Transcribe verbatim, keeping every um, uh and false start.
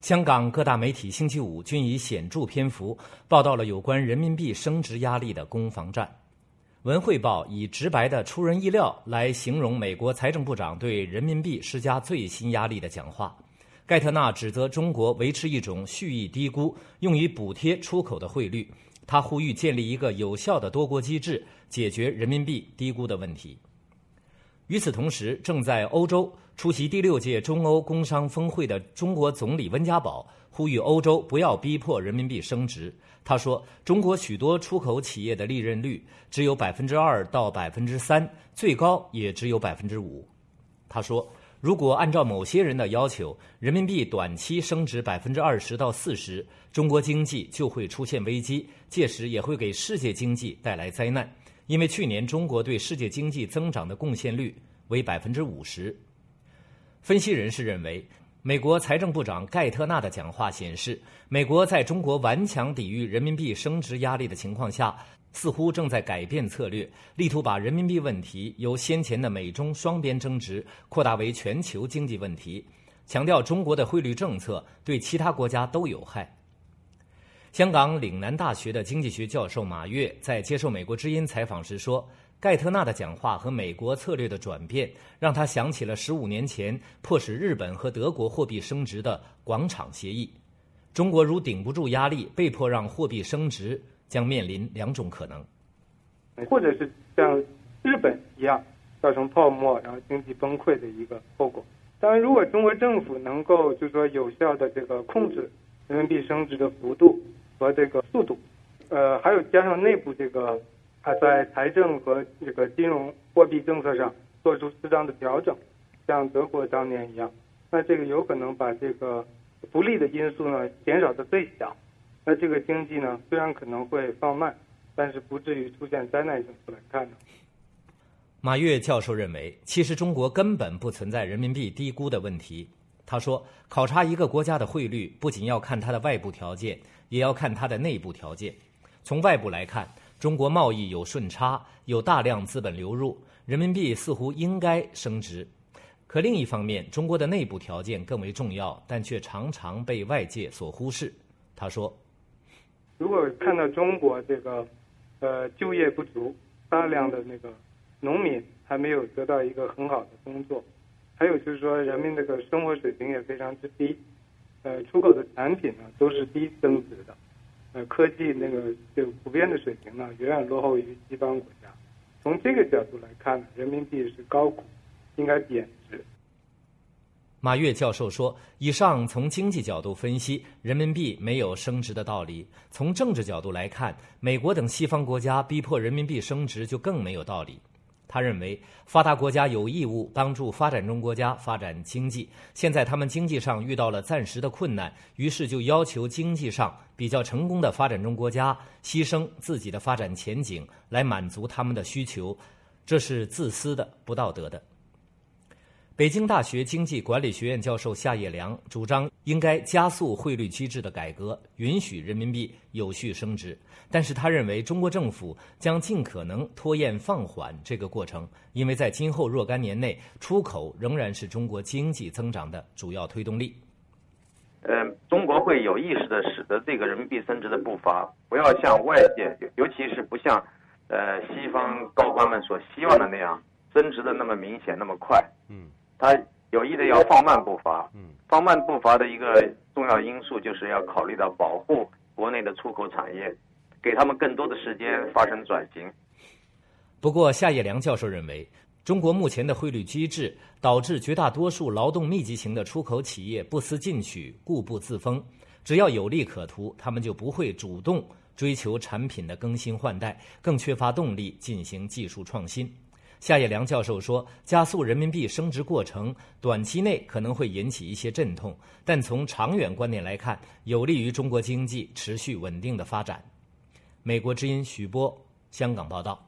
香港各大媒体星期五均以显著篇幅报道了有关人民币升值压力的攻防战。文汇报以直白的出人意料来形容美国财政部长对人民币施加最新压力的讲话。盖特纳指责中国维持一种蓄意低估用于补贴出口的汇率，他呼吁建立一个有效的多国机制，解决人民币低估的问题。与此同时，正在欧洲出席第六届中欧工商峰会的中国总理温家宝呼吁欧洲不要逼迫人民币升值。他说，中国许多出口企业的利润率只有百分之二到百分之三，最高也只有百分之五。他说，如果按照某些人的要求，人民币短期升值百分之二十到四十，中国经济就会出现危机，届时也会给世界经济带来灾难。因为去年中国对世界经济增长的贡献率为百分之五十。分析人士认为，美国财政部长盖特纳的讲话显示，美国在中国顽强抵御人民币升值压力的情况下，似乎正在改变策略，力图把人民币问题由先前的美中双边争执扩大为全球经济问题，强调中国的汇率政策对其他国家都有害。香港岭南大学的经济学教授马跃在接受美国之音采访时说，盖特纳的讲话和美国策略的转变让他想起了十五年前迫使日本和德国货币升值的广场协议。中国如顶不住压力，被迫让货币升值，将面临两种可能， 或者是像日本一样造成泡沫，然后经济崩溃的一个后果。当然，如果中国政府能够就是说有效的这个控制人民币升值的幅度和这个速度，呃，还有加上内部这个啊，在财政和这个金融货币政策上做出适当的调整，像德国当年一样，那这个有可能把这个不利的因素呢减少到最小。那这个经济呢，虽然可能会放慢，但是不至于出现灾难性来看呢。 马跃教授认为，其实中国根本不存在人民币低估的问题。他说，考察一个国家的汇率，不仅要看它的外部条件，也要看它的内部条件。从外部来看，中国贸易有顺差，有大量资本流入，人民币似乎应该升值。可另一方面，中国的内部条件更为重要，但却常常被外界所忽视。他说， 如果看到中国这个呃就业不足，大量的那个农民还没有得到一个很好的工作，还有就是说人民这个生活水平也非常之低，呃出口的产品呢都是低增值的，呃科技那个就普遍的水平呢远远落后于西方国家。从这个角度来看，人民币是高估，应该贬值。 马跃教授说，以上从经济角度分析，人民币没有升值的道理。从政治角度来看，美国等西方国家逼迫人民币升值就更没有道理。他认为，发达国家有义务帮助发展中国家发展经济，现在他们经济上遇到了暂时的困难，于是就要求经济上比较成功的发展中国家牺牲自己的发展前景来满足他们的需求，这是自私的、不道德的。北京大学经济管理学院教授夏业良主张应该加速汇率机制的改革，允许人民币有序升值。但是他认为中国政府将尽可能拖延放缓这个过程，因为在今后若干年内，出口仍然是中国经济增长的主要推动力。 呃，中国会有意识地使得这个人民币升值的步伐不要像外界，尤其是不像呃西方高官们所希望的那样升值的那么明显那么快。嗯。他有意的要放慢步伐，放慢步伐的一个重要因素就是要考虑到保护国内的出口产业，给他们更多的时间发生转型。 不过，夏业良教授认为，中国目前的汇率机制导致绝大多数劳动密集型的出口企业不思进取、固步自封，只要有利可图，他们就不会主动追求产品的更新换代，更缺乏动力进行技术创新。夏业良教授说，加速人民币升值过程短期内可能会引起一些阵痛，但从长远观点来看，有利于中国经济持续稳定的发展。美国之音徐波，香港报道。